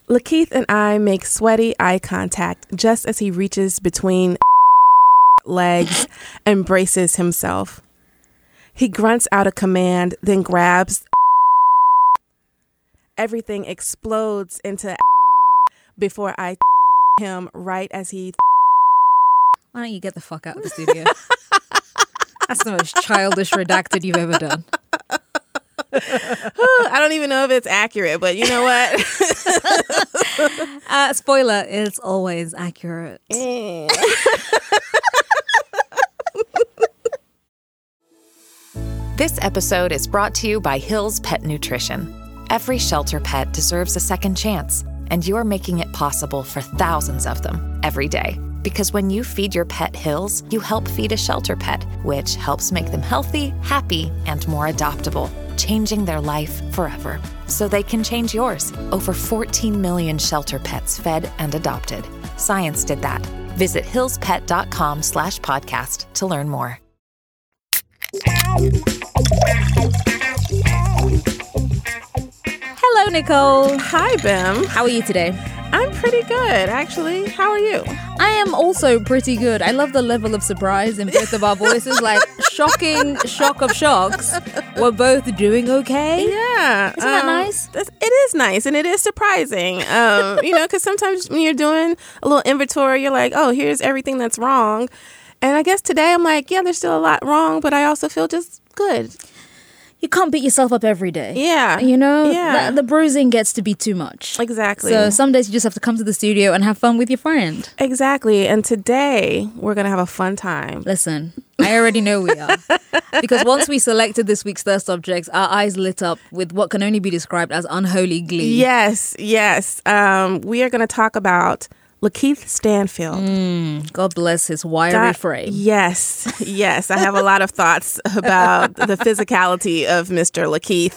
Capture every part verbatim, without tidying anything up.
Lakeith and I make sweaty eye contact just as he reaches between legs and braces himself. He grunts out a command, then grabs. Everything explodes into before I him right as he. Why don't you get the fuck out of the studio? That's the most childish redacted you've ever done. I don't even know if it's accurate, but you know what? uh, spoiler, it's always accurate. This episode is brought to you by Hill's Pet Nutrition. Every shelter pet deserves a second chance, and you're making it possible for thousands of them every day. Because when you feed your pet Hill's, you help feed a shelter pet, which helps make them healthy, happy, and more adoptable, changing their life forever. So they can change yours. Over fourteen million shelter pets fed and adopted. Science did that. Visit hillspet.com slash podcast to learn more. Hello, Nicole. Hi, Bim. How are you today? I'm pretty good, actually. How are you? I am also pretty good. I love the level of surprise in both of our voices. Like, shocking shock of shocks. We're both doing okay. Yeah. Isn't that um, nice? It is nice, and it is surprising. Um, you know, because sometimes when you're doing a little inventory, you're like, oh, here's everything that's wrong. And I guess today I'm like, yeah, there's still a lot wrong, but I also feel just good. You can't beat yourself up every day. Yeah. You know, yeah. the, the bruising gets to be too much. Exactly. So some days you just have to come to the studio and have fun with your friend. Exactly. And today we're going to have a fun time. Listen, I already know we are. Because once we selected this week's thirst objects, our eyes lit up with what can only be described as unholy glee. Yes, yes. Um, we are going to talk about Lakeith Stanfield. Mm, God bless his wiry God, frame. Yes, yes. I have a lot of thoughts about the physicality of Mister Lakeith.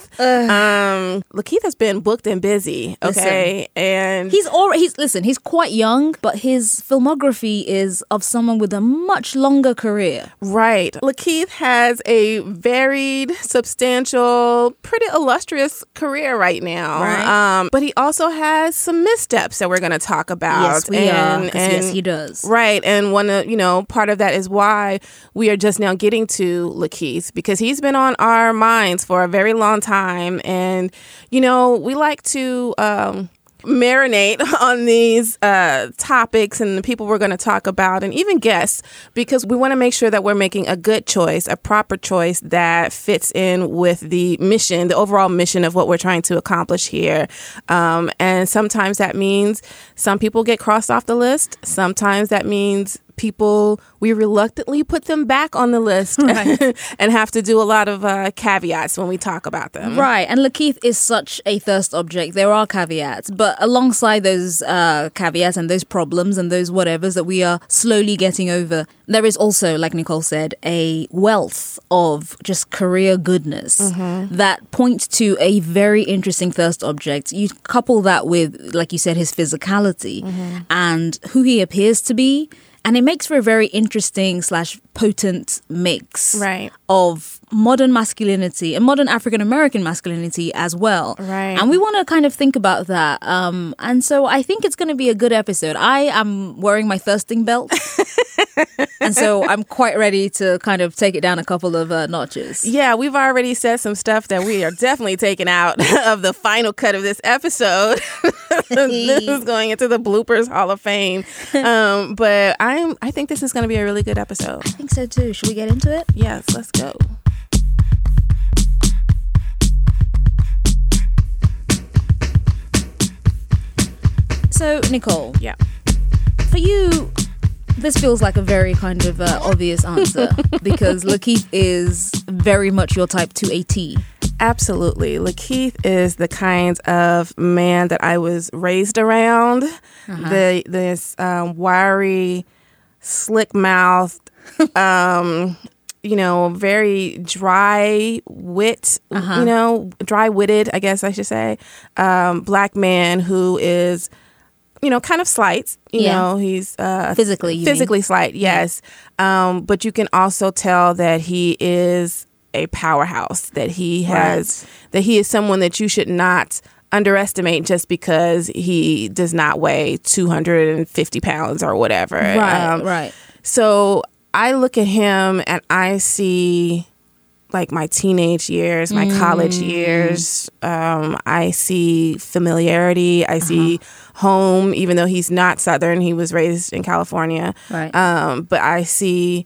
Um, Lakeith has been booked and busy, okay? Listen, and he's already, he's, listen, he's quite young, but his filmography is of someone with a much longer career. Right. Lakeith has a varied, substantial, pretty illustrious career right now. Right. Um, but he also has some missteps that we're going to talk about. Yes, we and, are. and, yes, he does. Right. And one of, you know, part of that is why we are just now getting to Lakeith, because he's been on our minds for a very long time. And, you know, we like to um, marinate on these uh, topics and the people we're going to talk about and even guests, because we want to make sure that we're making a good choice, a proper choice that fits in with the mission, the overall mission of what we're trying to accomplish here. Um, and sometimes that means some people get crossed off the list. Sometimes that means people, we reluctantly put them back on the list, right, and have to do a lot of uh, caveats when we talk about them. Right. And Lakeith is such a thirst object. There are caveats. But alongside those uh, caveats and those problems and those whatevers that we are slowly getting over, there is also, like Nicole said, a wealth of just career goodness mm-hmm. that points to a very interesting thirst object. You couple that with, like you said, his physicality mm-hmm. and who he appears to be. And it makes for a very interesting slash potent mix right. of modern masculinity and modern African-American masculinity as well. Right. And we want to kind of think about that. Um, and so I think it's going to be a good episode. I am wearing my thirsting belt. And so I'm quite ready to kind of take it down a couple of uh, notches. Yeah, we've already said some stuff that we are definitely taking out of the final cut of this episode. This is going into the bloopers Hall of Fame. Um, but I'm, I think this is going to be a really good episode. I think so too. Should we get into it? Yes, let's go. So, Nicole. Yeah. For you, this feels like a very kind of uh, obvious answer because Lakeith is very much your type to a T. Absolutely. Lakeith is the kind of man that I was raised around. Uh-huh. The this um, wiry, slick-mouthed, um, you know, very dry wit, uh-huh. you know, dry-witted, I guess I should say, um, black man who is, you know, kind of slight. You yeah. know, he's uh, physically, you physically mean? slight. Yes, yeah. um, but you can also tell that he is a powerhouse. That he has, right. that he is someone that you should not underestimate just because he does not weigh two hundred fifty pounds or whatever. Right, um, right. So I look at him and I see like my teenage years, my mm. college years. Um, I see familiarity. I uh-huh. see home, even though he's not Southern. He was raised in California. Right. Um, but I see,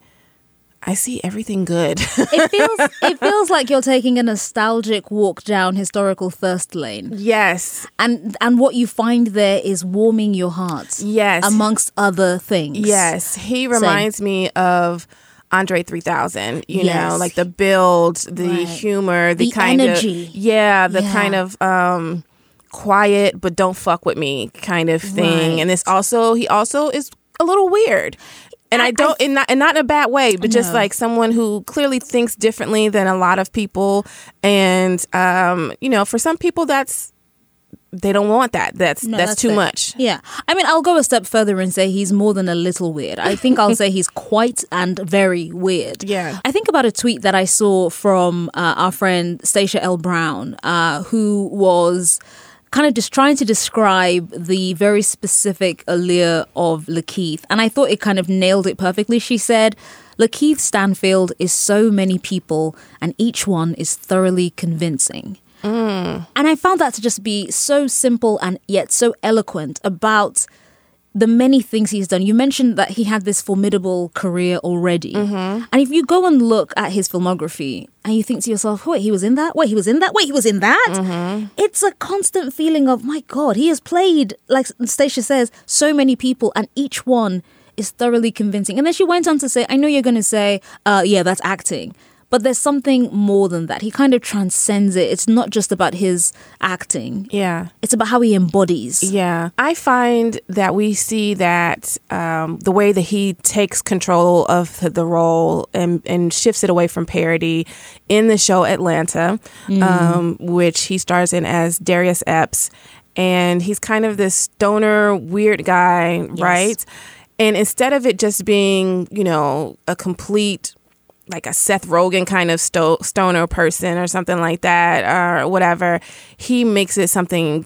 I see everything good. It feels, it feels like you're taking a nostalgic walk down historical thirst lane. Yes. And and what you find there is warming your heart. Yes. Amongst other things. Yes. He reminds Same. me of Andre three thousand, you yes. know, like the build, the right. humor, the, the kind energy. of, yeah, the yeah. kind of um, quiet, but don't fuck with me kind of thing. Right. And this also, he also is a little weird. And I, I don't, I, and, not, and not in a bad way, but no. just like someone who clearly thinks differently than a lot of people. And, um, you know, for some people, that's, they don't want that. That's no, that's, that's too fair. much. Yeah. I mean, I'll go a step further and say he's more than a little weird. I think I'll say he's quite and very weird. Yeah. I think about a tweet that I saw from uh, our friend Stacia L. Brown, uh, who was kind of just trying to describe the very specific allure of Lakeith. And I thought it kind of nailed it perfectly. She said, Lakeith Stanfield is so many people and each one is thoroughly convincing. Mm. And I found that to just be so simple and yet so eloquent about the many things he's done. You mentioned that he had this formidable career already. Mm-hmm. And if you go and look at his filmography and you think to yourself, wait, he was in that? Wait, he was in that? Wait, he was in that? Mm-hmm. It's a constant feeling of, my God, he has played, like Stacia says, so many people and each one is thoroughly convincing. And then she went on to say, I know you're going to say, uh, yeah, that's acting. But there's something more than that. He kind of transcends it. It's not just about his acting. Yeah. It's about how he embodies. Yeah. I find that we see that um, the way that he takes control of the role and, and shifts it away from parody in the show Atlanta, mm. um, which he stars in as Darius Epps. And he's kind of this stoner, weird guy, yes. right? And instead of it just being, you know, a complete, like a Seth Rogen kind of sto- stoner person or something like that or whatever, he makes it something,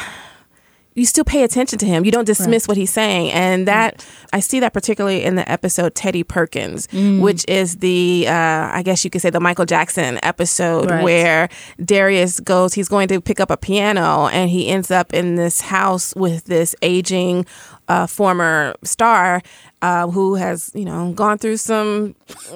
you still pay attention to him. You don't dismiss right. what he's saying. And that, right. I see that particularly in the episode Teddy Perkins, mm. which is the, uh, I guess you could say the Michael Jackson episode right. where Darius goes, he's going to pick up a piano and he ends up in this house with this aging uh, former star Uh, who has, you know, gone through some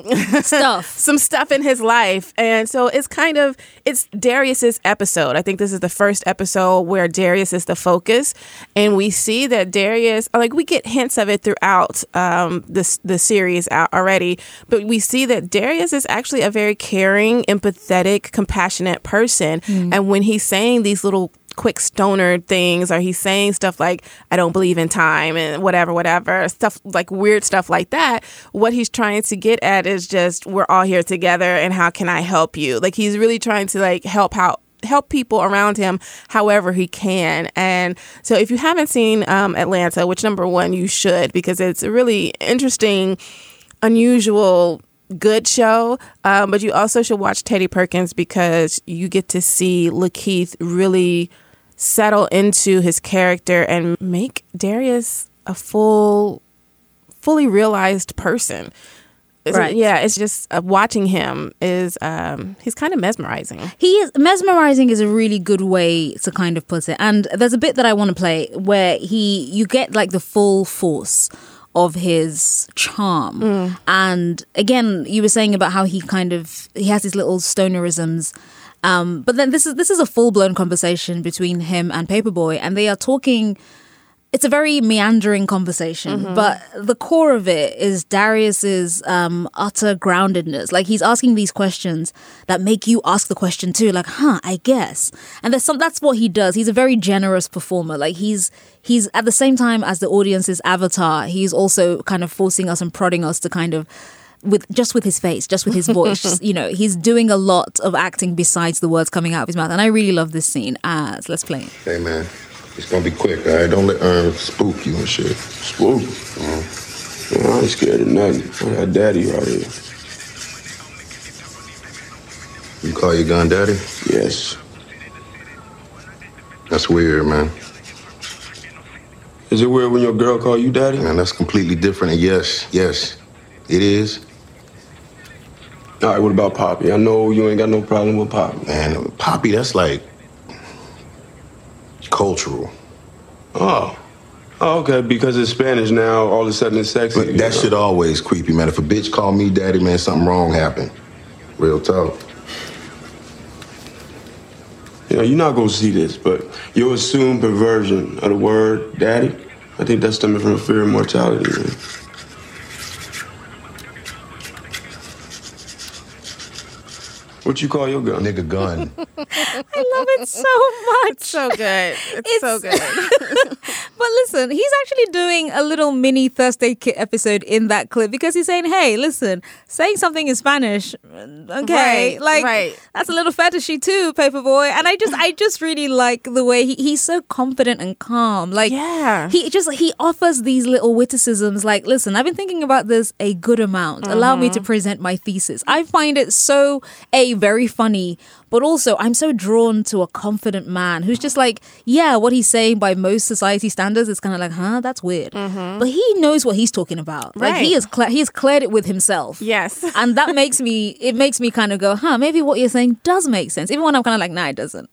stuff, some stuff in his life. And so it's kind of, it's Darius's episode. I think this is the first episode where Darius is the focus. And we see that Darius, like we get hints of it throughout um, this, the series out already, but we see that Darius is actually a very caring, empathetic, compassionate person. Mm. And when he's saying these little quick stoner things, or he's saying stuff like, I don't believe in time and whatever, whatever, stuff like weird stuff like that, what he's trying to get at is just, we're all here together and how can I help you? Like he's really trying to like help out help people around him however he can. And so if you haven't seen um, Atlanta, which number one, you should, because it's a really interesting, unusual, good show, um, but you also should watch Teddy Perkins because you get to see Lakeith really settle into his character and make Darius a full, fully realized person. It's, right. Yeah, it's just uh, watching him is um, he's kind of mesmerizing. He is mesmerizing is a really good way to kind of put it. And there's a bit that I want to play where he you get like the full force of his charm. Mm. And again, you were saying about how he kind of he has his little stonerisms. Um, but then this is this is a full-blown conversation between him and Paperboy, and they are talking. It's a very meandering conversation, mm-hmm. but the core of it is Darius's um, utter groundedness. Like he's asking these questions that make you ask the question too. Like, huh, I guess. And there's some. That's what he does. He's a very generous performer. Like he's he's at the same time as the audience's avatar, he's also kind of forcing us and prodding us to kind of. With just with his face, just with his voice, you know, he's doing a lot of acting besides the words coming out of his mouth, and I really love this scene. Uh, so let's play it. Hey man, it's gonna be quick, all right? Don't let Ern spook you and shit. Spook? Uh-huh. Man, I ain't scared of nothing. I got daddy right here. You call your gun daddy? Yes. That's weird, man. Is it weird when your girl call you daddy? Man, that's completely different. And yes, yes, it is. All right, what about Poppy? I know you ain't got no problem with Poppy. Man, Poppy, that's like cultural. Oh. Oh, okay, because it's Spanish now, all of a sudden it's sexy. But that shit always creepy, man. If a bitch call me daddy, man, something wrong happened. Real talk. You know, you're not gonna see this, but your assumed perversion of the word daddy, I think that's stemming from a fear of mortality, man. What you call your gun? Nigga gun. I love it so much. So good. It's, It's- so good. But listen, he's actually doing a little mini Thursday Kit episode in that clip because he's saying, hey, listen, saying something in Spanish, okay, Right, like right. that's a little fetishy too, Paperboy. And I just I just really like the way he, he's so confident and calm. Like Yeah. he just he offers these little witticisms like, listen, I've been thinking about this a good amount. Allow me to present my thesis. I find it so a very funny, but also I'm so drawn to a confident man who's just like, yeah, what he's saying by most society standards is kind of like, huh, that's weird. But he knows what he's talking about. Like he Right. is cl- he has cleared it with himself. Yes. And that makes me, it makes me kind of go, huh, maybe what you're saying does make sense. Even when I'm kind of like, nah, it doesn't.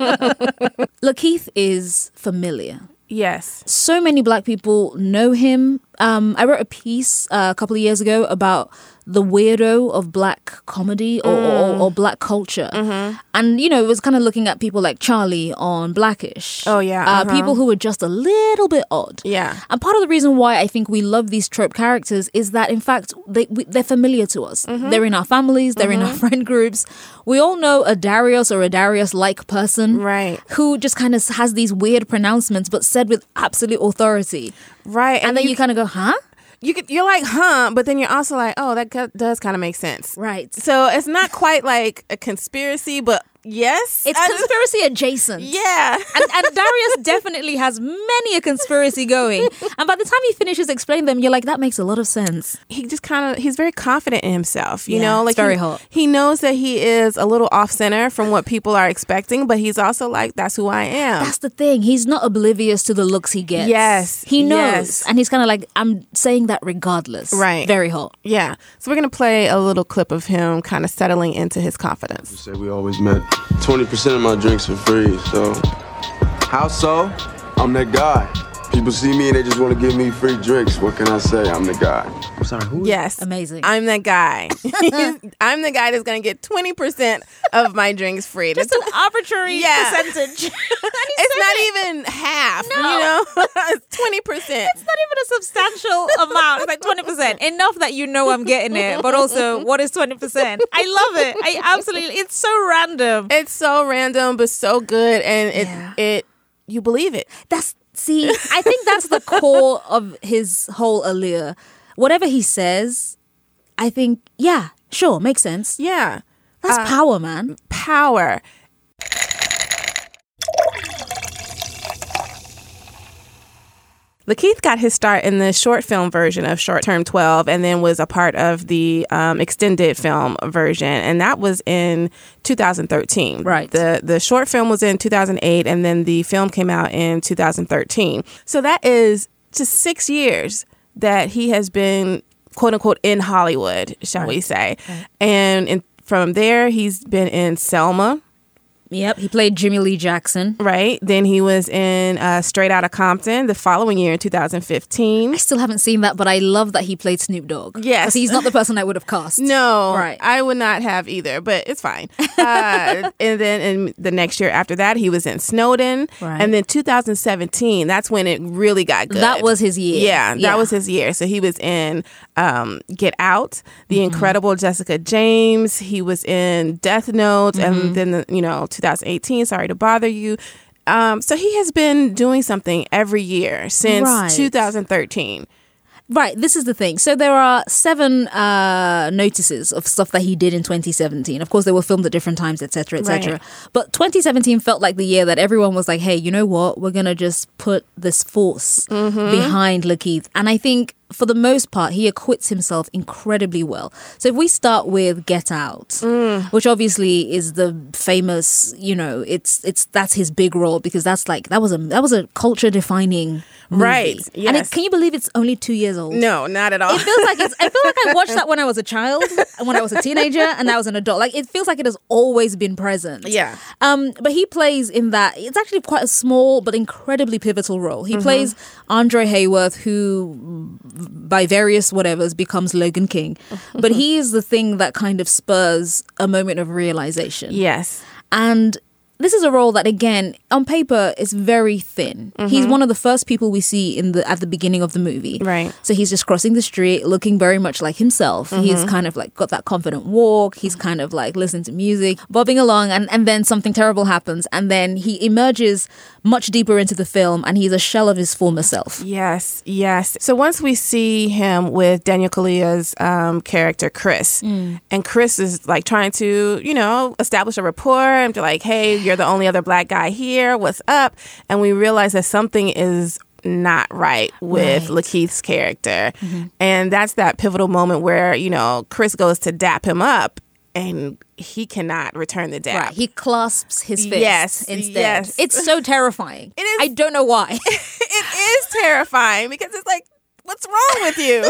Lakeith is familiar. Yes. So many black people know him. Um, I wrote a piece uh, a couple of years ago about the weirdo of black comedy or, or, or black culture. And, you know, it was kind of looking at people like Charlie on Blackish. Oh, yeah, Uh, uh-huh. People who were just a little bit odd. Yeah. And part of the reason why I think we love these trope characters is that, in fact, they, we, they're familiar to us. They're in our families. They're in our friend groups. We all know a Darius or a Darius-like person. Right. Who just kind of has these weird pronouncements, but said with absolute authority. Right. And, then you, kind of go, huh? you could, you're like, huh, but then you're also like, oh, that co- does kind of make sense. Right. So it's not quite like a conspiracy, but yes. It's I- conspiracy adjacent. Yeah. And, and Darius definitely has many a conspiracy going. And by the time he finishes explaining them, you're like, that makes a lot of sense. He just kind of, he's very confident in himself, you Yeah, know? it's Like very he, hot. He knows that he is a little off center from what people are expecting, but he's also like, that's who I am. That's the thing. He's not oblivious to the looks he gets. Yes, He knows. yes. And he's kind of like, I'm saying that regardless. Right. Very hot. Yeah. So we're going to play a little clip of him kind of settling into his confidence. Say we always met twenty percent of my drinks for free, so How so? I'm that guy. People see me and they just want to give me free drinks. What can I say? I'm the guy. I'm sorry, who? Yes. Amazing. I'm that guy. I'm the guy that's going to get twenty percent of my drinks free. Just That's- an arbitrary Yeah. percentage. it's not even half, you know? It's twenty percent. It's not even a substantial amount. It's like twenty percent. Enough that you know I'm getting it. But also, what is twenty percent? I love it. I absolutely, it's so random. It's so random, but so good. And it, Yeah. it, you believe it. That's, see, I think that's the core of his whole allure. Whatever he says, I think, yeah, sure, makes sense. Yeah. That's power, man. Power. Lakeith got his start in the short film version of Short Term twelve and then was a part of the um, extended film version. And that was in two thousand thirteen. Right. The the short film was in two thousand eight and then the film came out in two thousand thirteen. So that is just six years that he has been, quote unquote, in Hollywood, shall we say. And in, from there, he's been in Selma. Yep, he played Jimmy Lee Jackson. Right. Then he was in uh, Straight Outta Compton the following year in two thousand fifteen. I still haven't seen that, but I love that he played Snoop Dogg. Yes. Because he's not the person I would have cast. No, Right. I would not have either, but it's fine. Uh, and then in the next year after that, he was in Snowden. Right. And then two thousand seventeen, that's when it really got good. That was his year. Yeah, that Yeah. was his year. So he was in um, Get Out, The Mm-hmm. Incredible Jessica James. He was in Death Note. Mm-hmm. And then, the, you know, twenty eighteen, Sorry to Bother You. Um, so he has been doing something every year since Right. two thousand thirteen. Right, this is the thing. So there are seven uh, notices of stuff that he did in twenty seventeen. Of course, they were filmed at different times, et cetera, et cetera. Right. But twenty seventeen felt like the year that everyone was like, hey, you know what? We're going to just put this force Mm-hmm. behind Lakeith. And I think for the most part, he acquits himself incredibly well. So if we start with Get Out, mm. which obviously is the famous, you know, it's it's that's his big role because that's like that was a that was a culture defining movie. Right. Yes. And it, can you believe it's only two years old? No, not at all. It feels like it's I feel like I watched that when I was a child and when I was a teenager and now as an adult. Like it feels like it has always been present. Yeah. Um, but he plays in that it's actually quite a small but incredibly pivotal role. He mm-hmm. plays Andre Hayworth, who by various whatevers becomes Logan King. But he is the thing that kind of spurs a moment of realization. Yes. And this is a role that, again, on paper is very thin. Mm-hmm. He's one of the first people we see in the at the beginning of the movie. Right. So he's just crossing the street, looking very much like himself. Mm-hmm. He's kind of like got that confident walk. He's kind of like listening to music, bobbing along, and, and then something terrible happens. And then he emerges much deeper into the film, and he's a shell of his former self. Yes, yes. So once we see him with Daniel Kaluuya's um, character, Chris, mm. and Chris is like trying to, you know, establish a rapport and be like, hey, you're the only other black guy here. What's up? And we realize that something is not right with right. Lakeith's character. Mm-hmm. And that's that pivotal moment where, you know, Chris goes to dap him up and he cannot return the dap. Right. He clasps his fist yes, instead. Yes. It's so terrifying. It is. I don't know why. It is terrifying because it's like, what's wrong with you?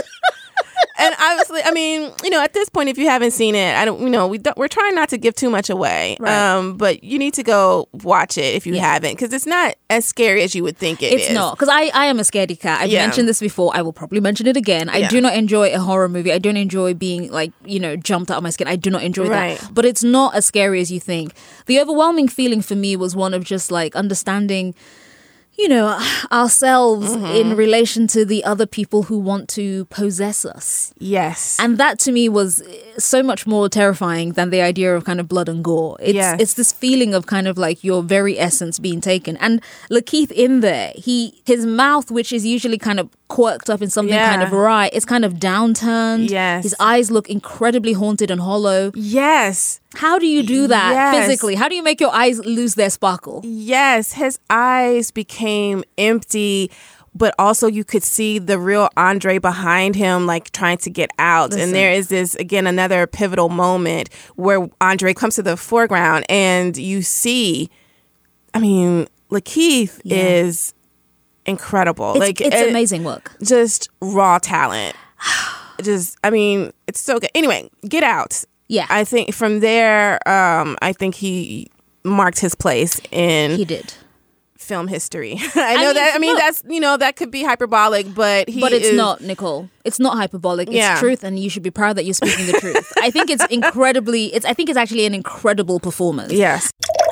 And obviously, I mean, you know, at this point, if you haven't seen it, I don't, you know, we don't, we're trying not to give too much away. Right. Um, but you need to go watch it if you yeah. haven't, because it's not as scary as you would think it it's is. It's not, because I, I am a scaredy cat. I've yeah. mentioned this before. I will probably mention it again. I yeah. do not enjoy a horror movie. I don't enjoy being like, you know, jumped out of my skin. I do not enjoy right. that. But it's not as scary as you think. The overwhelming feeling for me was one of just like understanding, you know, ourselves mm-hmm. in relation to the other people who want to possess us. Yes. And that to me was so much more terrifying than the idea of kind of blood and gore. It's yes. it's this feeling of kind of like your very essence being taken. And Lakeith in there, he his mouth, which is usually kind of quirked up in something yeah. kind of awry, it's kind of downturned. Yes. His eyes look incredibly haunted and hollow. Yes. How do you do that yes. physically? How do you make your eyes lose their sparkle? Yes, his eyes became empty, but also you could see the real Andre behind him, like trying to get out. Listen. And there is this, again, another pivotal moment where Andre comes to the foreground and you see, I mean, Lakeith yeah. is incredible. It's, like it's it, amazing work. Just raw talent. Just, I mean, it's so good. Anyway, Get Out. Yeah. I think from there, um, I think he marked his place in he did. film history. I know I mean, that, I mean, look, that's, you know, that could be hyperbolic, but he But it's is, not, Nicole. It's not hyperbolic. It's yeah. truth, and you should be proud that you're speaking the truth. I think it's incredibly, it's. I think it's actually an incredible performance. Yes.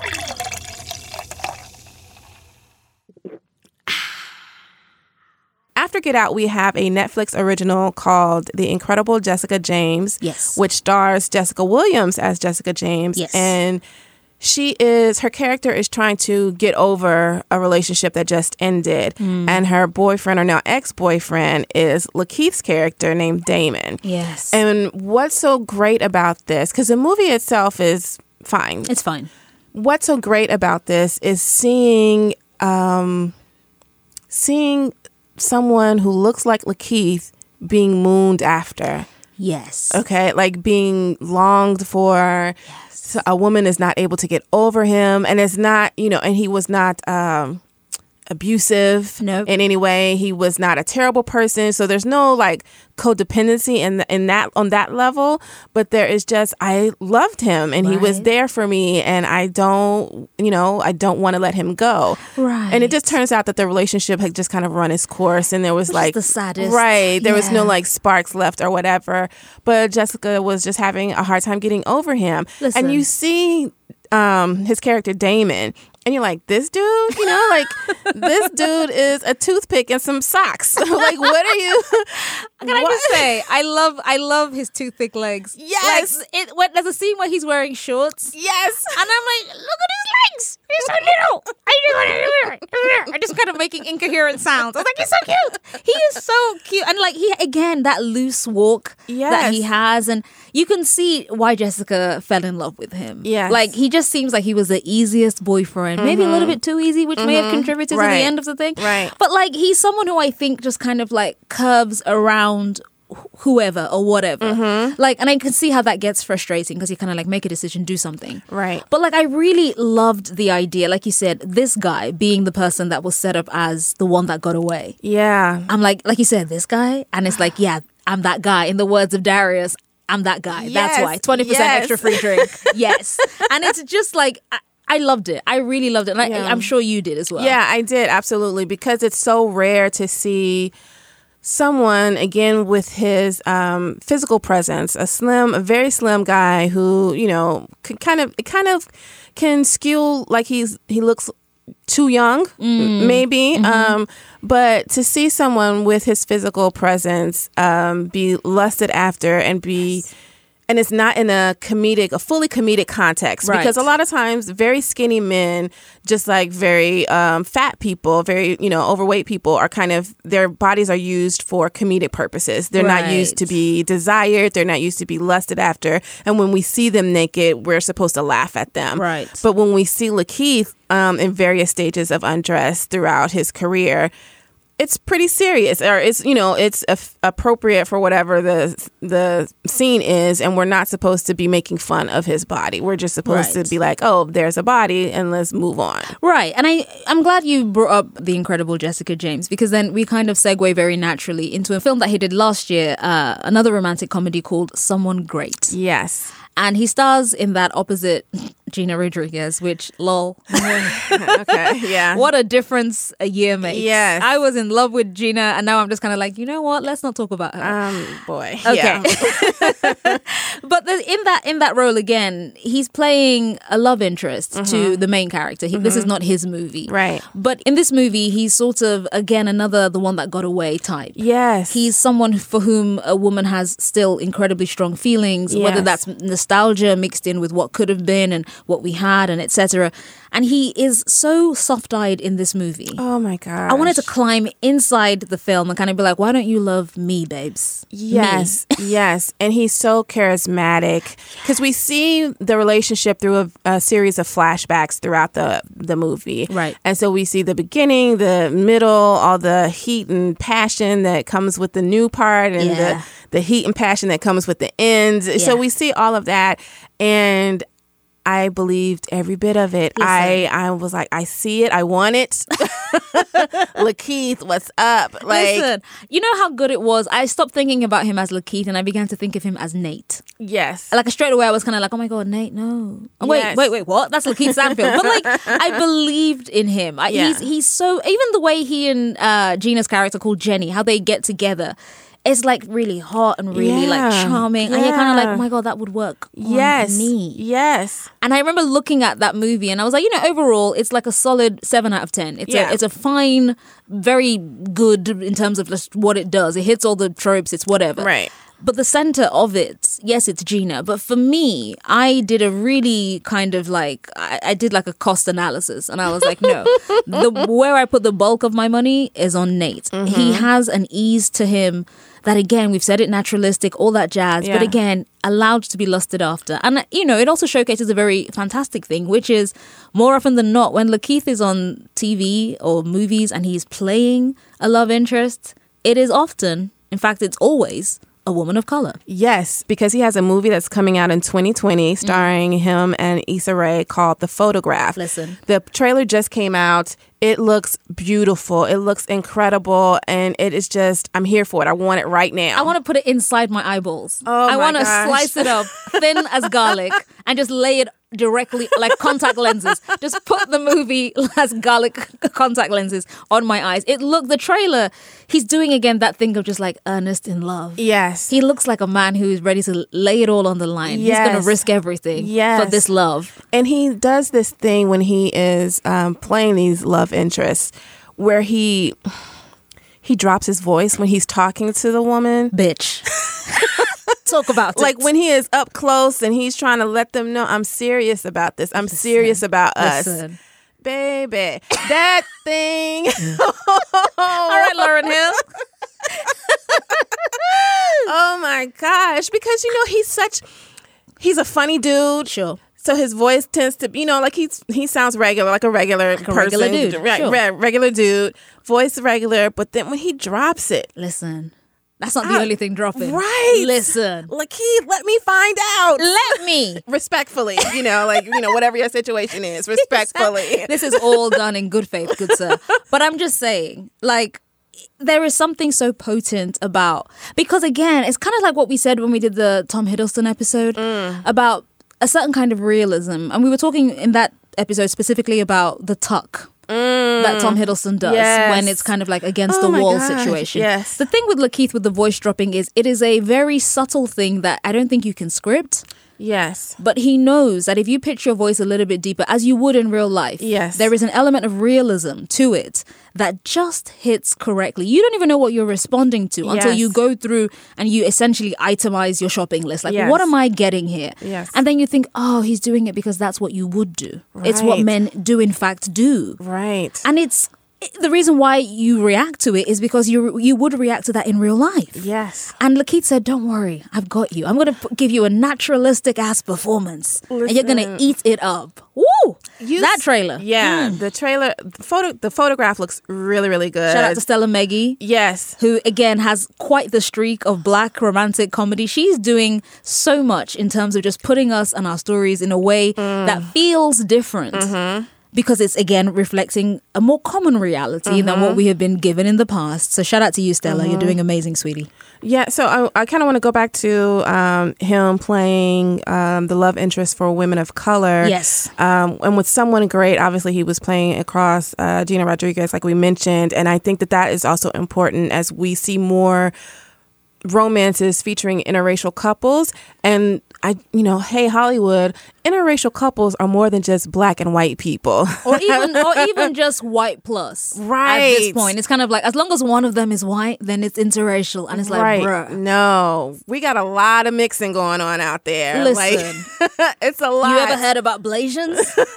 After Get Out, we have a Netflix original called The Incredible Jessica James, yes. which stars Jessica Williams as Jessica James. Yes. And she is, her character is trying to get over a relationship that just ended. Mm. And her boyfriend, or now ex-boyfriend, is Lakeith's character named Damon. Yes. And what's so great about this, because the movie itself is fine. It's fine. What's so great about this is seeing, um, seeing someone who looks like Lakeith being mooned after. Yes. Okay, like being longed for. Yes. So a woman is not able to get over him, and it's not, you know, and he was not um, abusive nope. in any way. He was not a terrible person. So there's no like codependency in in that on that level. But there is just, I loved him, and right. he was there for me, and I don't, you know, I don't want to let him go. Right. And it just turns out that the relationship had just kind of run its course, and there was Which like is the saddest. Right. There yeah. was no like sparks left or whatever. But Jessica was just having a hard time getting over him. Listen. And you see um, his character Damon. And you're like, this dude, you know, like this dude is a toothpick and some socks. Like, what are you? Can what? I just say, I love, I love his toothpick legs. Yes. Like, it, what, there's a scene where he's wearing shorts. Yes. And I'm like, look at his legs. He's so little. I just, I'm just kind of making incoherent sounds. I was like, he's so cute. He is so cute. And like, he, again, that loose walk yes. that he has. And you can see why Jessica fell in love with him. Yes. Like, he just seems like he was the easiest boyfriend and maybe a little bit too easy, which may have contributed Right. to the end of the thing. Right. But like, he's someone who I think just kind of like curves around wh- whoever or whatever. Like, and I can see how that gets frustrating because you kind of like make a decision, do something. Right. But like, I really loved the idea, like you said, this guy being the person that was set up as the one that got away. Yeah. I'm like, like you said, this guy, and it's like, yeah, I'm that guy. In the words of Darius, I'm that guy. That's Yes, why twenty percent yes. extra free drink. Yes, and it's just like I, I loved it. I really loved it, and I, Yeah. I'm sure you did as well. Yeah, I did, absolutely, because it's so rare to see someone, again, with his um, physical presence, a slim, a very slim guy who, you know, can kind of, it kind of can skew like he's, he looks too young, Mm. maybe. Mm-hmm. Um, but to see someone with his physical presence um, be lusted after and be, and it's not in a comedic, a fully comedic context, Right. because a lot of times very skinny men, just like very um, fat people, very, you know, overweight people are kind of, their bodies are used for comedic purposes. They're not used to Right. be desired. They're not used to be lusted after. And when we see them naked, we're supposed to laugh at them. Right. But when we see Lakeith um, in various stages of undress throughout his career, it's pretty serious, or it's, you know, it's af- appropriate for whatever the the scene is, and we're not supposed to be making fun of his body. We're just supposed Right. to be like, oh, there's a body, and let's move on. Right. And I, I'm glad you brought up the incredible Jessica James, because then we kind of segue very naturally into a film that he did last year, uh, another romantic comedy called Someone Great. Yes. And he stars in that opposite Gina Rodriguez, which, lol. Okay. Yeah. What a difference a year makes. Yes. I was in love with Gina, and now I'm just kind of like, you know what? Let's not talk about her. Um. Boy. Okay. Yeah. But the, in that in that role again, he's playing a love interest to the main character. He, This is not his movie, Right. But in this movie, he's sort of again another the one that got away type. Yes. He's someone for whom a woman has still incredibly strong feelings, whether Yes. that's nostalgia mixed in with what could have been and what we had, and et cetera. And he is so soft-eyed in this movie. Oh my God. I wanted to climb inside the film and kind of be like, why don't you love me, babes? Me. Yes, yes. And he's so charismatic because we see the relationship through a, a series of flashbacks throughout the, the movie. Right. And so we see the beginning, the middle, all the heat and passion that comes with the new part, and Yeah. the, the heat and passion that comes with the end. Yeah. So we see all of that. And I believed every bit of it. Listen. I, I was like, I see it. I want it. Lakeith, what's up? Like, Listen, you know how good it was? I stopped thinking about him as Lakeith and I began to think of him as Nate. yes. Like straight away, I was kind of like, oh my God, Nate, no. Oh, wait, Yes. wait, wait, what? That's Lakeith Stanfield. But like, I believed in him. I, Yeah. He's he's so, even the way he and uh, Gina's character called Jenny, how they get together, it's like really hot and really like Yeah. charming. And you're kind of like, Yeah. oh my God, that would work on Yes. me. Yes. And I remember looking at that movie and I was like, you know, overall, it's like a solid seven out of ten. It's Yeah. a it's a fine, very good in terms of just what it does. It hits all the tropes, it's whatever. Right. But the center of it, yes, it's Gina. But for me, I did a really kind of like, I, I did like a cost analysis. And I was like, no, the where I put the bulk of my money is on Nate. He has an ease to him that, again, we've said it naturalistic, all that jazz. But Yeah. again, allowed to be lusted after. And, you know, it also showcases a very fantastic thing, which is more often than not, when Lakeith is on T V or movies and he's playing a love interest, it is often, in fact, it's always a woman of color. Yes, because he has a movie that's coming out in twenty twenty starring him and Issa Rae called The Photograph. Listen. The trailer just came out. It looks beautiful. It looks incredible. And it is just, I'm here for it. I want it right now. I want to put it inside my eyeballs. Oh I my want to gosh. slice it up thin as garlic and just lay it directly like contact lenses. Just put the movie as garlic contact lenses on my eyes. It look the trailer. He's doing again that thing of just like earnest in love. Yes. He looks like a man who is ready to lay it all on the line. He's going Yes. to risk everything Yes. for this love. And he does this thing when he is um, playing these love interests where he he drops his voice when he's talking to the woman. Bitch. Talk about it. Like when he is up close and he's trying to let them know, I'm serious about this. I'm serious about us. Listen. Baby, that thing. All right, Lauryn Hill. Oh my gosh. Because, you know, he's such, he's a funny dude. Sure. So his voice tends to, you know, like he's he sounds regular, like a regular Like a person, regular dude, re- sure. re- regular dude, voice regular. But then when he drops it, Listen, that's not the I- only thing dropping. right? Listen, Lakeith, let me find out. let me. Respectfully, you know, like, you know, whatever your situation is, respectfully. This is all done in good faith, good sir. But I'm just saying, like, there is something so potent about, because again, it's kind of like what we said when we did the Tom Hiddleston episode Mm. about a certain kind of realism. And we were talking in that episode specifically about the tuck that Tom Hiddleston does Yes. when it's kind of like against Oh the my wall gosh, situation. yes. The thing with Lakeith with the voice dropping is it is a very subtle thing that I don't think you can script. Yes. But he knows that if you pitch your voice a little bit deeper, as you would in real life, Yes. there is an element of realism to it that just hits correctly. You don't even know what you're responding to until Yes. you go through and you essentially itemize your shopping list. Like, Yes. what am I getting here? Yes. And then you think, oh, he's doing it because that's what you would do. It's what Right. men do, in fact, do. Right. And it's the reason why you react to it is because you you would react to that in real life. Yes. And Lakeith said, don't worry, I've got you. I'm going to give you a naturalistic ass performance. And you're going to Listen. eat it up. Woo! You that s- trailer. Yeah. The trailer, the photo, the photograph looks really, really good. Shout out to Stella Meggy, Yes. who again has quite the streak of black romantic comedy. She's doing so much in terms of just putting us and our stories in a way that feels different. Because it's, again, reflecting a more common reality than what we have been given in the past. So shout out to you, Stella. You're doing amazing, sweetie. Yeah, so I, I kind of want to go back to um, him playing um, the love interest for women of color. Yes. Um, and with someone great, obviously he was playing across uh, Gina Rodriguez, like we mentioned. And I think that that is also important as we see more romances featuring interracial couples. And I, you know, hey, Hollywood, interracial couples are more than just black and white people. or even or even just white plus. Right. At this point, it's kind of like as long as one of them is white, then it's interracial, and it's like, right. bruh, No, we got a lot of mixing going on out there. Listen. Like, it's a lot. you ever heard about Blasians?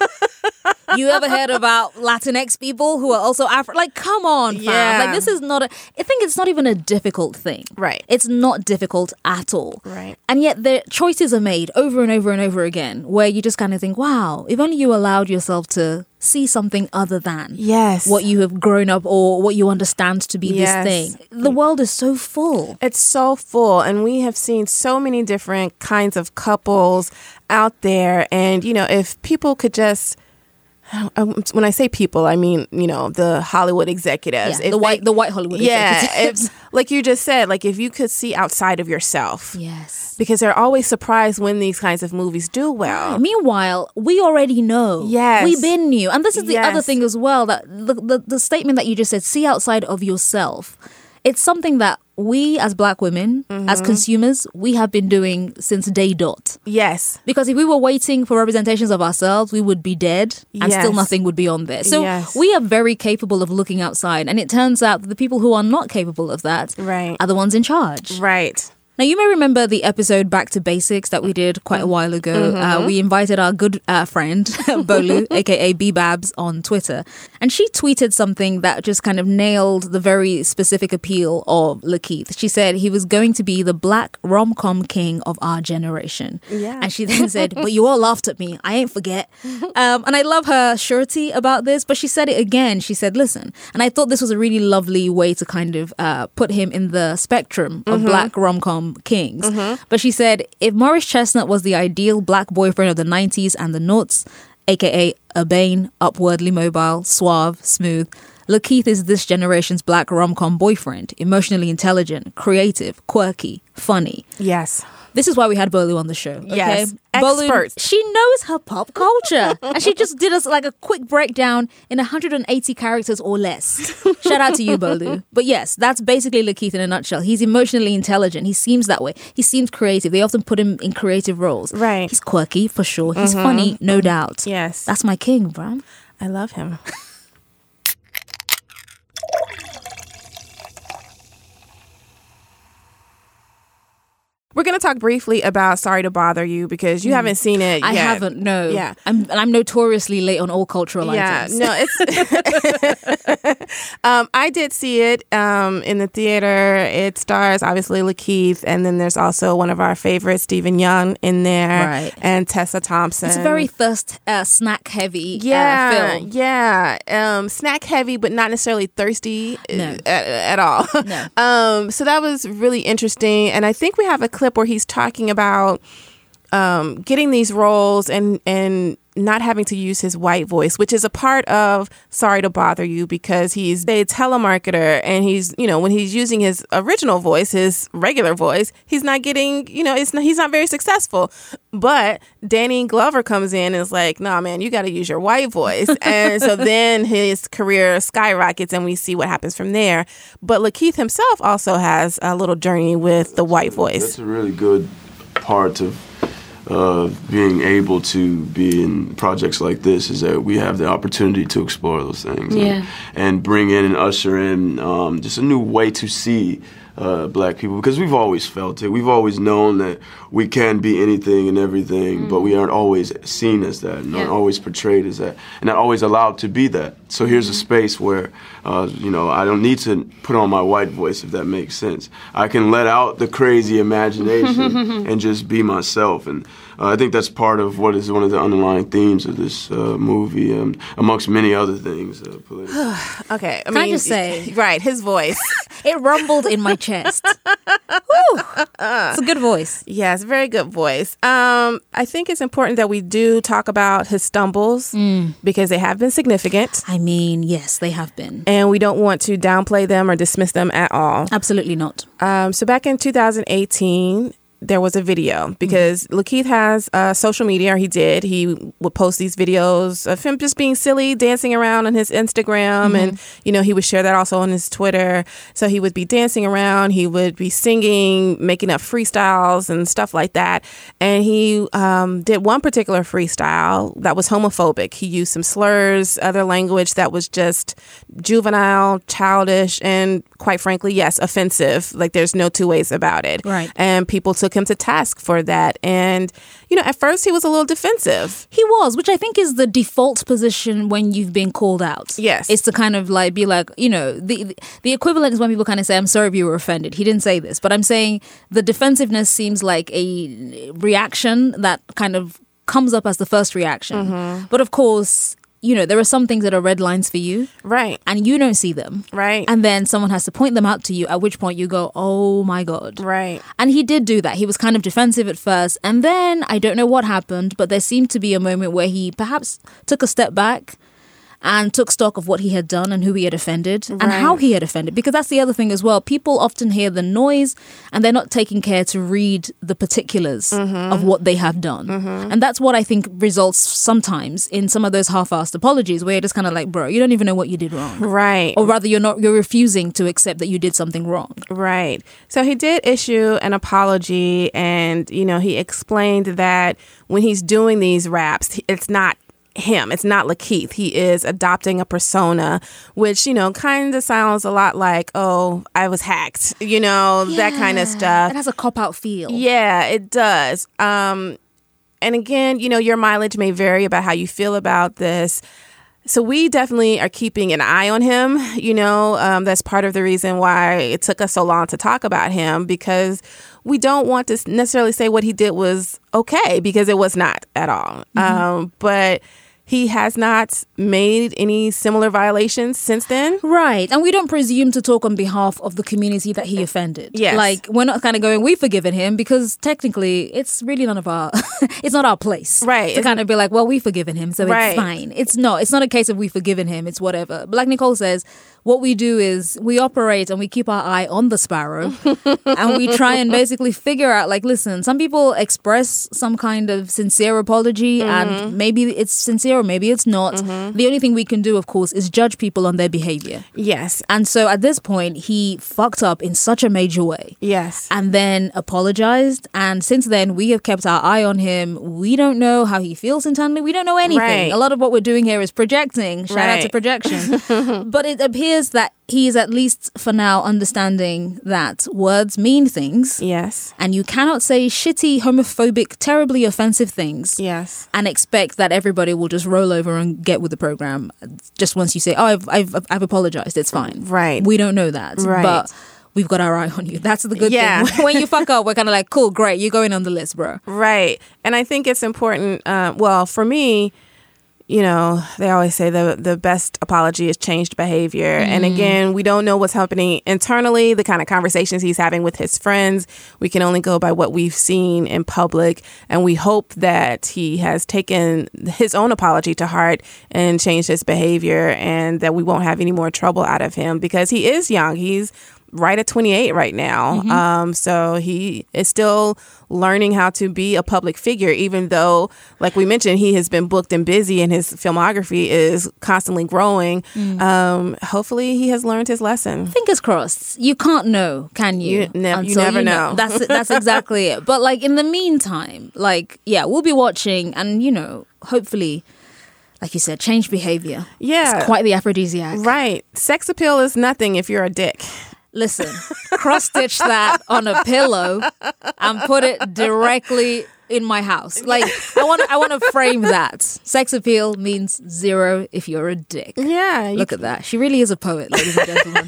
You ever heard about Latinx people who are also Afro? Like, come on, fam. Yeah. Like, this is not a. I think it's not even a difficult thing. Right. It's not difficult at all. Right. And yet, the choices are made over and over and over again, where you just kind of think, wow, if only you allowed yourself to see something other than Yes. what you have grown up or what you understand to be Yes. this thing. The world is so full. It's so full, and we have seen so many different kinds of couples out there. And, you know, if people could just, um, when I say people, I mean, you know, the Hollywood executives. Yeah, If the they- white, the white Hollywood Yeah. executives. If, like you just said, like if you could see outside of yourself. Yes. Because they're always surprised when these kinds of movies do well. Meanwhile, we already know. Yes. We've been new. And this is the Yes. other thing as well, that the, the, the statement that you just said, see outside of yourself. It's something that we as black women, as consumers, we have been doing since day dot. Yes. Because if we were waiting for representations of ourselves, we would be dead and Yes. still nothing would be on there. So Yes. we are very capable of looking outside. And it turns out that the people who are not capable of that Right. are the ones in charge. Right. Now, you may remember the episode Back to Basics that we did quite a while ago. Uh, we invited our good uh, friend, Bolu, a k a. B-Babs, on Twitter. And she tweeted something that just kind of nailed the very specific appeal of Lakeith. She said he was going to be the black rom-com king of our generation. Yeah. And she then said, but you all laughed at me. I ain't forget. Um, and I love her surety about this, but she said it again. She said, listen. And I thought this was a really lovely way to kind of uh, put him in the spectrum of black rom-com kings. But she said, if Morris Chestnut was the ideal black boyfriend of the nineties and the noughts, aka urbane, upwardly mobile, suave, smooth, Lakeith is this generation's black rom-com boyfriend, emotionally intelligent, creative, quirky, funny. Yes. This is why we had Bolu on the show. Okay? Yes. Bolu, Expert. she knows her pop culture. And she just did us like a quick breakdown in one hundred eighty characters or less. Shout out to you, Bolu. But yes, that's basically Lakeith in a nutshell. He's emotionally intelligent. He seems that way. He seems creative. They often put him in creative roles. Right. He's quirky, for sure. He's funny, no doubt. Yes. That's my king, bro. I love him. We're going to talk briefly about Sorry to Bother You because you haven't seen it I yet. haven't, no. Yeah. I'm, and I'm notoriously late on all cultural Yeah, items. no, it's um, I did see it um, in the theater. It stars obviously Lakeith, and then there's also one of our favorites, Stephen Young, in there, Right. and Tessa Thompson. It's a very thirst, uh, snack heavy yeah, uh, film. yeah, um, snack heavy, but not necessarily thirsty No. at, at all. No. um, so that was really interesting, and I think we have a clip where he's talking about um, getting these roles and and not having to use his white voice, which is a part of Sorry to Bother You, because he's a telemarketer, and he's, you know, when he's using his original voice, his regular voice, he's not getting, you know, it's not, he's not very successful. But Danny Glover comes in and is like, nah, man, you got to use your white voice. And so then his career skyrockets, and we see what happens from there. But Lakeith himself also has a little journey with the white voice. That's a really good part of uh, being able to be in projects like this, is that we have the opportunity to explore those things. Yeah. And, and bring in and usher in um, just a new way to see uh, black people, because we've always felt it. We've always known that we can be anything and everything, mm-hmm. but we aren't always seen as that, and Yeah. aren't always portrayed as that, and not always allowed to be that. So here's a space where, uh, you know, I don't need to put on my white voice, if that makes sense. I can let out the crazy imagination and just be myself. And uh, I think that's part of what is one of the underlying themes of this uh, movie, um, amongst many other things. Uh, politically. Okay, I Can mean, I just say- right, his voice. It rumbled in my chest. Woo! It's a good voice. Yes, very good voice. Um, I think it's important that we do talk about his stumbles because they have been significant, I mean, yes, they have been. and we don't want to downplay them or dismiss them at all. Absolutely not. Um, so back in two thousand eighteen, there was a video because Lakeith has uh, social media, or he did. He would post these videos of him just being silly, dancing around on his Instagram. And, you know, he would share that also on his Twitter. So he would be dancing around. He would be singing, making up freestyles and stuff like that. And he um, did one particular freestyle that was homophobic. He used some slurs, other language that was just juvenile, childish, and quite frankly, yes, offensive. Like there's no two ways about it. Right. And people took him to task for that. And, you know, at first he was a little defensive. He was, which I think is the default position when you've been called out. Yes. It's to kind of like be like, you know, the the equivalent is when people kind of say, I'm sorry if you were offended. He didn't say this, but I'm saying the defensiveness seems like a reaction that kind of comes up as the first reaction. Mm-hmm. But of course, you know, there are some things that are red lines for you. Right. And you don't see them. Right. And then someone has to point them out to you, at which point you go, oh my God. Right. And he did do that. He was kind of defensive at first. And then I don't know what happened, but there seemed to be a moment where he perhaps took a step back and took stock of what he had done and who he had offended and Right. how he had offended. Because that's the other thing as well. People often hear the noise and they're not taking care to read the particulars Mm-hmm. of what they have done. And that's what I think results sometimes in some of those half-assed apologies where you're just kind of like, bro, you don't even know what you did wrong. Right. Or rather, you're not, you're refusing to accept that you did something wrong. Right. So he did issue an apology, and, you know, he explained that when he's doing these raps, it's not him. It's not Lakeith. He is adopting a persona, which, you know, kind of sounds a lot like, oh, I was hacked, you know, that kind of stuff. It has a cop-out feel. Yeah, it does. Um, and again, you know, your mileage may vary about how you feel about this. So we definitely are keeping an eye on him. You know, um, that's part of the reason why it took us so long to talk about him, because we don't want to necessarily say what he did was okay, because it was not at all. Mm-hmm. Um, but he has not made any similar violations since then. Right. And we don't presume to talk on behalf of the community that he offended. Yes. Like, we're not kind of going, we've forgiven him, because technically it's really none of our, it's not our place. Right. To kind of be like, well, we've forgiven him, so Right. it's fine. It's not. It's not a case of we've forgiven him. It's whatever. But like Nicole says, what we do is we operate and we keep our eye on the sparrow and we try and basically figure out, like, listen, some people express some kind of sincere apology mm-hmm. and maybe it's sincere or maybe it's not. Mm-hmm. The only thing we can do, of course, is judge people on their behavior. Yes. And so at this point, he fucked up in such a major way. Yes. And then apologized. And since then, we have kept our eye on him. We don't know how he feels internally. We don't know anything. Right. A lot of what we're doing here is projecting. Shout out to Right. projection. But it appears appears that he is at least for now understanding that words mean things. Yes. And you cannot say shitty, homophobic, terribly offensive things. Yes. And expect that everybody will just roll over and get with the program just once you say, oh, I've I've, I've apologized. It's fine. Right. We don't know that. Right. But we've got our eye on you. That's the good Yeah. thing. When you fuck up, we're kind of like, cool, great. You're going on the list, bro. Right. And I think it's important. Uh, well, for me, you know, they always say the the best apology is changed behavior. Mm. And again, we don't know what's happening internally, the kind of conversations he's having with his friends. We can only go by what we've seen in public. And we hope that he has taken his own apology to heart and changed his behavior, and that we won't have any more trouble out of him, because he is young. He's right at twenty-eight right now. Mm-hmm. Um, so he is still learning how to be a public figure, even though, like we mentioned, he has been booked and busy and his filmography is constantly growing. Mm. Um, hopefully he has learned his lesson. Fingers crossed. You can't know, can you? You, ne- you never you know. know. That's that's exactly it. But like in the meantime, like, yeah, we'll be watching and, you know, hopefully, like you said, change behavior. Yeah. It's quite the aphrodisiac. Right. Sex appeal is nothing if you're a dick. Listen, cross-stitch that on a pillow and put it directly in my house. Like, I want I want to frame that. Sex appeal means zero if you're a dick. Yeah. Look at that. She really is a poet, ladies and gentlemen.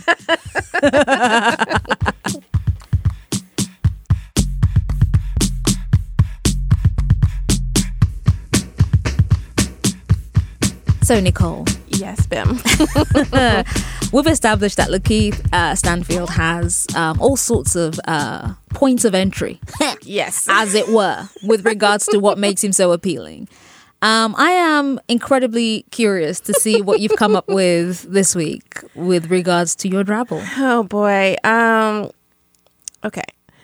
So, Nicole. Yes, Bim. We've established that Lakeith uh, Stanfield has um, all sorts of uh, points of entry. Yes. As it were, with regards to what makes him so appealing. Um, I am incredibly curious to see what you've come up with this week with regards to your drabble. Oh, boy. Um, okay.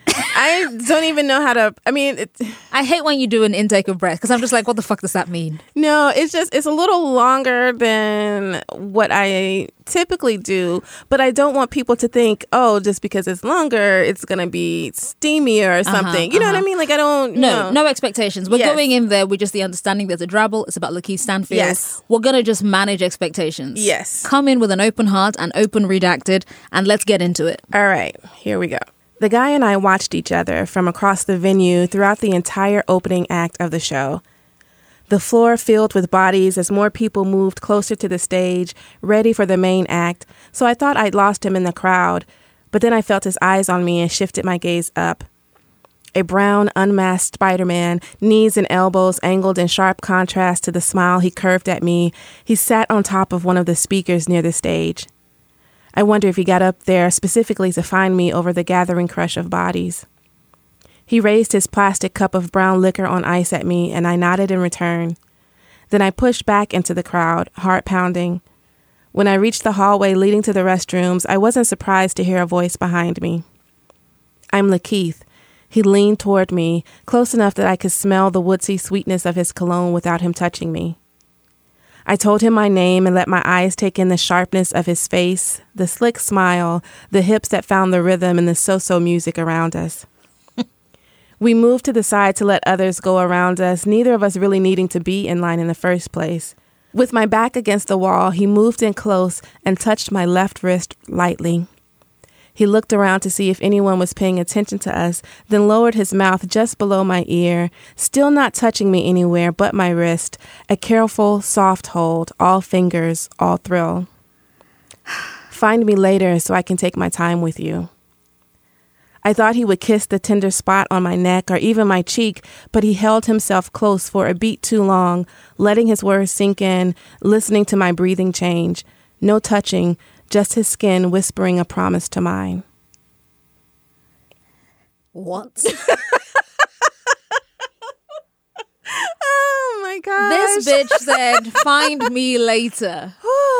I don't even know how to, I mean, it, I hate when you do an intake of breath because I'm just like, what the fuck does that mean? No, it's just, it's a little longer than what I typically do, but I don't want people to think, oh, just because it's longer, it's going to be steamier or something. Uh-huh, you know uh-huh. what I mean? Like, I don't, No, know. no expectations. We're yes. going in there with just the understanding there's a drabble. It's about Lakeith Stanfield. Yes. We're going to just manage expectations. Yes. Come in with an open heart and open redacted, and let's get into it. All right, here we go. The guy and I watched each other from across the venue throughout the entire opening act of the show. The floor filled with bodies as more people moved closer to the stage, ready for the main act, so I thought I'd lost him in the crowd, but then I felt his eyes on me and shifted my gaze up. A brown, unmasked Spider-Man, knees and elbows angled in sharp contrast to the smile he curved at me, he sat on top of one of the speakers near the stage. I wonder if he got up there specifically to find me over the gathering crush of bodies. He raised his plastic cup of brown liquor on ice at me, and I nodded in return. Then I pushed back into the crowd, heart pounding. When I reached the hallway leading to the restrooms, I wasn't surprised to hear a voice behind me. I'm Lakeith. He leaned toward me, close enough that I could smell the woodsy sweetness of his cologne without him touching me. I told him my name and let my eyes take in the sharpness of his face, the slick smile, the hips that found the rhythm and the so-so music around us. We moved to the side to let others go around us, neither of us really needing to be in line in the first place. With my back against the wall, he moved in close and touched my left wrist lightly. He looked around to see if anyone was paying attention to us, then lowered his mouth just below my ear, still not touching me anywhere but my wrist, a careful, soft hold, all fingers, all thrill. Find me later so I can take my time with you. I thought he would kiss the tender spot on my neck or even my cheek, but he held himself close for a beat too long, letting his words sink in, listening to my breathing change. No touching, just his skin whispering a promise to mine. What? Oh my gosh. This bitch said, find me later.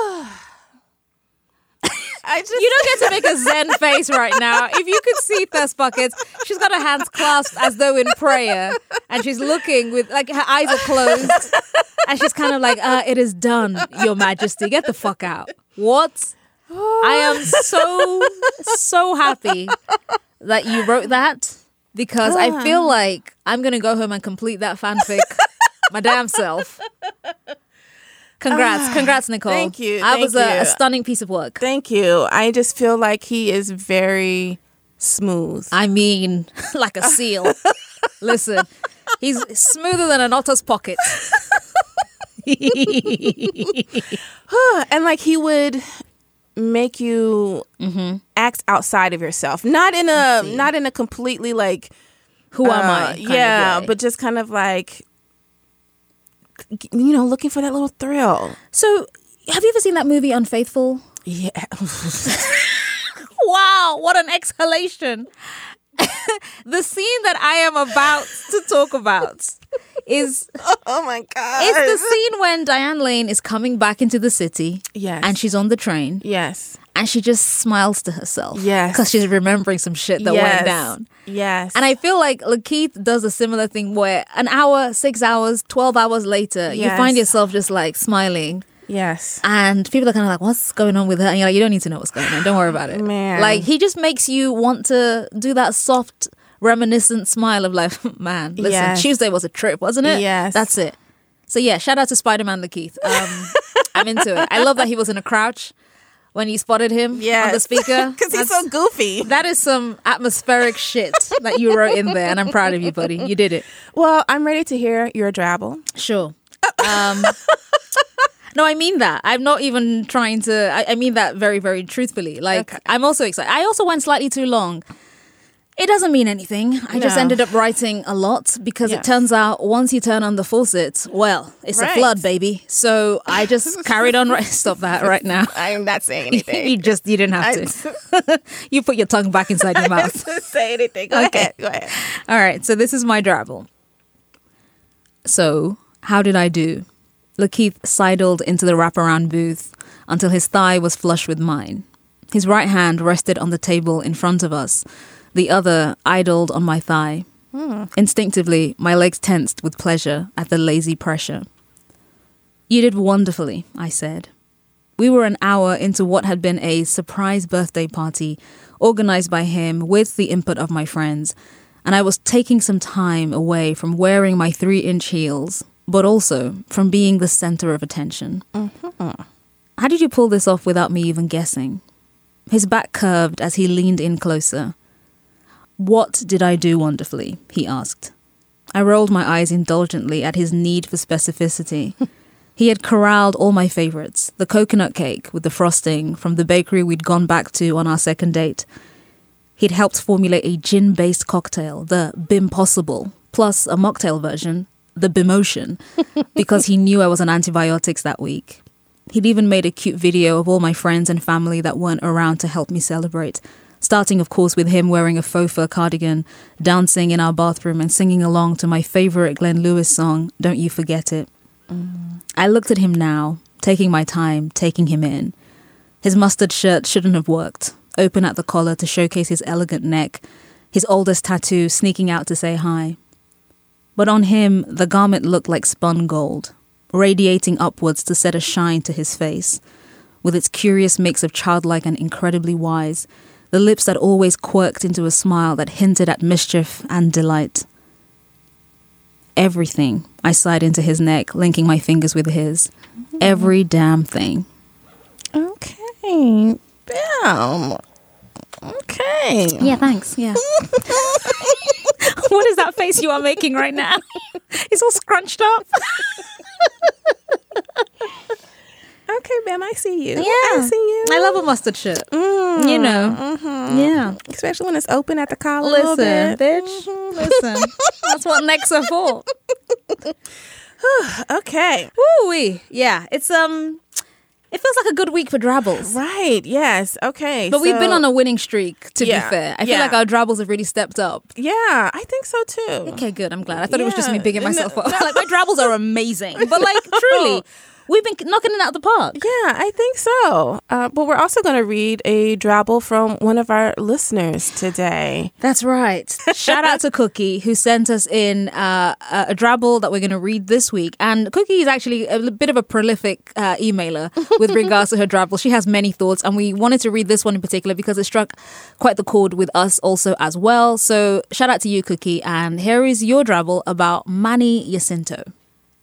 I just You don't get to make a zen face right now. If you could see Thirst Buckets, she's got her hands clasped as though in prayer. And she's looking with, like, her eyes are closed. And she's kind of like, uh, it is done, Your Majesty. Get the fuck out. What? I am so, so happy that you wrote that because I feel like I'm going to go home and complete that fanfic my damn self. Congrats. Congrats, Nicole. Thank you, That thank was a, you. a stunning piece of work. Thank you. I just feel like he is very smooth. I mean, like a seal. Listen, he's smoother than an otter's pocket. And like he would make you Mm-hmm. act outside of yourself. Not in a not in a completely like Who am uh, I? kind of yeah, way. but just kind of like you know, looking for that little thrill. So, have you ever seen that movie Unfaithful? Yeah. Wow, what an exhalation. The scene that I am about to talk about is Oh my god. it's the scene when Diane Lane is coming back into the city. Yes. And she's on the train Yes. and she just smiles to herself. Yes. Because she's remembering some shit that yes. went down. Yes. And I feel like Lakeith does a similar thing where an hour, six hours, twelve hours later, you Yes. find yourself just like smiling. Yes. And people are kind of like, what's going on with her? And you're like, you don't need to know what's going on. Don't worry about it. Man. Like, he just makes you want to do that soft, reminiscent smile of like, man, listen, Yes. Tuesday was a trip, wasn't it? Yes. That's it. So yeah, shout out to Spider-Man Lakeith. Um, I'm into it. I love that he was in a crouch when you spotted him Yes. on the speaker. Because he's That's- so goofy. That is some atmospheric shit that you wrote in there, and I'm proud of you, buddy. You did it. Well, I'm ready to hear your drabble. Sure. Um, no, I mean that. I'm not even trying to. I, I mean that very, very truthfully. Like, Okay. I'm also excited. I also went slightly too long. It doesn't mean anything. I just No. ended up writing a lot because Yes. it turns out once you turn on the faucet, well, it's Right. a flood, baby. So I just carried on. Right, stop that right now. I'm not saying you anything. just you didn't have to. You put your tongue back inside your mouth. say anything. Go Okay. ahead. Go ahead. All right, so this is my drabble. So, how did I do? Lakeith sidled into the wraparound booth until his thigh was flush with mine. His right hand rested on the table in front of us. The other idled on my thigh. Instinctively, my legs tensed with pleasure at the lazy pressure. You did wonderfully, I said. We were an hour into what had been a surprise birthday party organized by him with the input of my friends, and I was taking some time away from wearing my three-inch heels, but also from being the center of attention. How did you pull this off without me even guessing? His back curved as he leaned in closer. What did I do wonderfully? He asked. I rolled my eyes indulgently at his need for specificity. He had corralled all my favorites, the coconut cake with the frosting from the bakery we'd gone back to on our second date. He'd helped formulate a gin-based cocktail, the Bimpossible, plus a mocktail version, the Bimotion, because he knew I was on antibiotics that week. He'd even made a cute video of all my friends and family that weren't around to help me celebrate, starting, of course, with him wearing a faux fur cardigan, dancing in our bathroom and singing along to my favorite Glenn Lewis song, Don't You Forget It. I looked at him now, taking my time, taking him in. His mustard shirt shouldn't have worked, open at the collar to showcase his elegant neck, his oldest tattoo sneaking out to say hi. But on him, the garment looked like spun gold, radiating upwards to set a shine to his face, with its curious mix of childlike and incredibly wise, the lips that always quirked into a smile that hinted at mischief and delight. Everything, I sighed into his neck, linking my fingers with his. Every damn thing. Okay. Bam. Okay. Yeah, thanks. Yeah. What is that face you are making right now? It's all scrunched up. Okay, Bam, I see you. Yeah. I see you. I love a mustard shirt. Mm, You know. mhm. Yeah. Especially when it's open at the collar a little Listen, bit. bitch. Listen. That's what necks are for. Okay. Woo-wee. Yeah. It's um it feels like a good week for drabbles. Right. Yes. Okay. But we've been so- on a winning streak, to Yeah, be fair. I feel yeah. like our drabbles have really stepped up. Yeah, I think so too. Okay, good. I'm glad. I thought it was just me Yeah. bigging myself No, up. Like, my drabbles are amazing. But, like, truly, we've been knocking it out the park. Yeah, I think so. Uh, but we're also going to read a drabble from one of our listeners today. That's right. Shout out to Cookie, who sent us in uh, a a drabble that we're going to read this week. And Cookie is actually a bit of a prolific uh, emailer with regards to her drabble. She has many thoughts, and we wanted to read this one in particular because it struck quite the chord with us also as well. So shout out to you, Cookie. And here is your drabble about Manny Jacinto.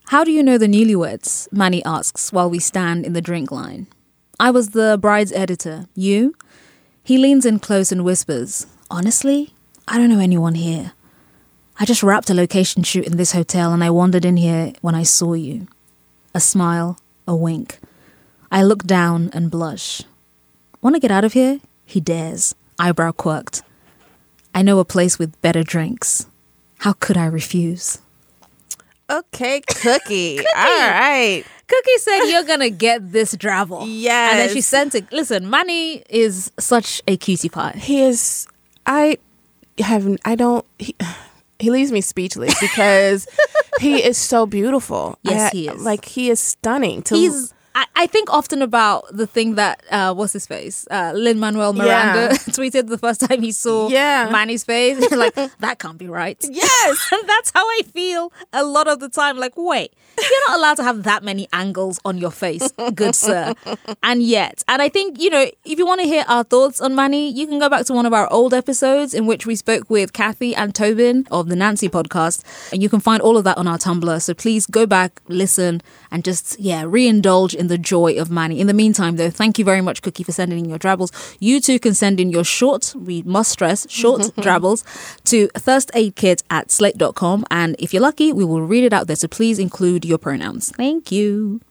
How do you know the newlyweds? Manny asks while we stand in the drink line. I was the bride's editor. You? He leans in close and whispers, honestly, I don't know anyone here. I just wrapped a location shoot in this hotel and I wandered in here when I saw you. A smile, a wink. I look down and blush. Want to get out of here? He dares, eyebrow quirked. I know a place with better drinks. How could I refuse? Okay, Cookie. Cookie. All right. Cookie said you're going to get this Drabble. Yes. And then she sent it. Listen, Manny is such a cutie pie. He is, I have, I don't, he, he leaves me speechless because he is so beautiful. Yes, I, he is. Like, he is stunning. To, He's, I, I think often about the thing that, uh, what's his face? Uh, Lin-Manuel Miranda Yeah. tweeted the first time he saw Yeah. Manny's face. Like, that can't be right. Yes. And that's how I feel a lot of the time. Like, wait, you're not allowed to have that many angles on your face, good sir. And yet, and I think, you know, if you want to hear our thoughts on Manny, you can go back to one of our old episodes in which we spoke with Kathy and Tobin of the Nancy podcast. And you can find all of that on our Tumblr. So please go back, listen, and just, yeah, re-indulge in the joy of Manny. In the meantime, though, thank you very much, Cookie, for sending in your drabbles. You too can send in your short, we must stress, short drabbles to thirstaidkit at slate dot com. And if you're lucky, we will read it out there. So please include your pronouns. Thank you.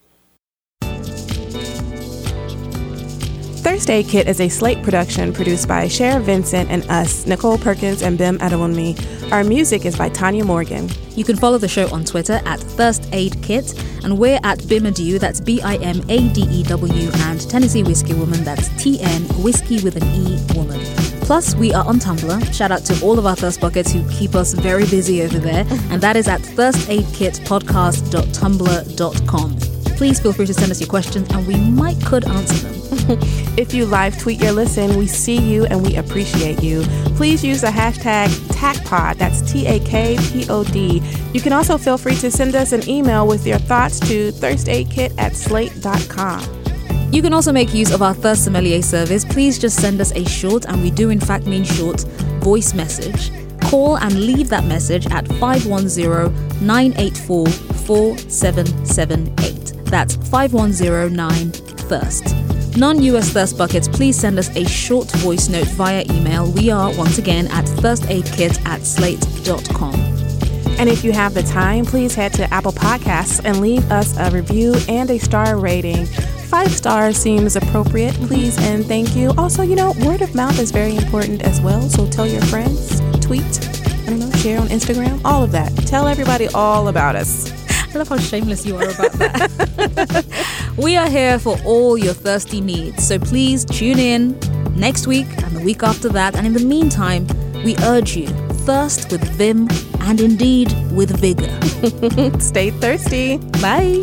Thirst Aid Kit is a Slate production produced by Cher Vincent and us, Nicole Perkins and Bim Adewunmi. Our music is by Tanya Morgan. You can follow the show on Twitter at Thirst Aid Kit, and we're at Bimadew, that's B I M A D E W, and Tennessee Whiskey Woman, that's T N, Whiskey with an E, Woman. Plus, we are on Tumblr. Shout out to all of our Thirst Buckets who keep us very busy over there, and that is at thirst aid kit podcast dot tumblr dot com. Please feel free to send us your questions, and we might could answer them. If you live tweet your listen, we see you and we appreciate you. Please use the hashtag TACPOD, that's T A K P O D. You can also feel free to send us an email with your thoughts to thirstaidkit at slate dot com. You can also make use of our Thirst Sommelier service. Please just send us a short, and we do in fact mean short, voice message. Call and leave that message at five one zero, nine eight four, four seven seven eight. That's five one zero nine thirst. Non-U S Thirst Buckets, please send us a short voice note via email. We are, once again, at thirstaidkit at slate dot com. And if you have the time, please head to Apple Podcasts and leave us a review and a star rating. Five stars seems appropriate, please and thank you. Also, you know, word of mouth is very important as well, so tell your friends, tweet, I don't know, share on Instagram, all of that. Tell everybody all about us. I love how shameless you are about that. We are here for all your thirsty needs, so please tune in next week and the week after that. And in the meantime, we urge you, thirst with vim and indeed with vigor. Stay thirsty. Bye.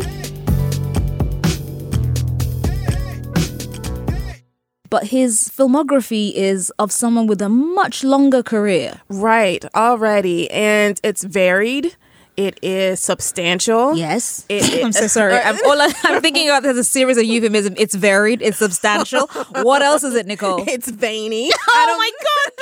But his filmography is of someone with a much longer career. Right, already. And it's varied. It is substantial. Yes. It, it, I'm so sorry. I'm, all I, I'm thinking about there's a series of euphemism. It's varied. It's substantial. What else is it, Nicole? It's veiny. Oh my God.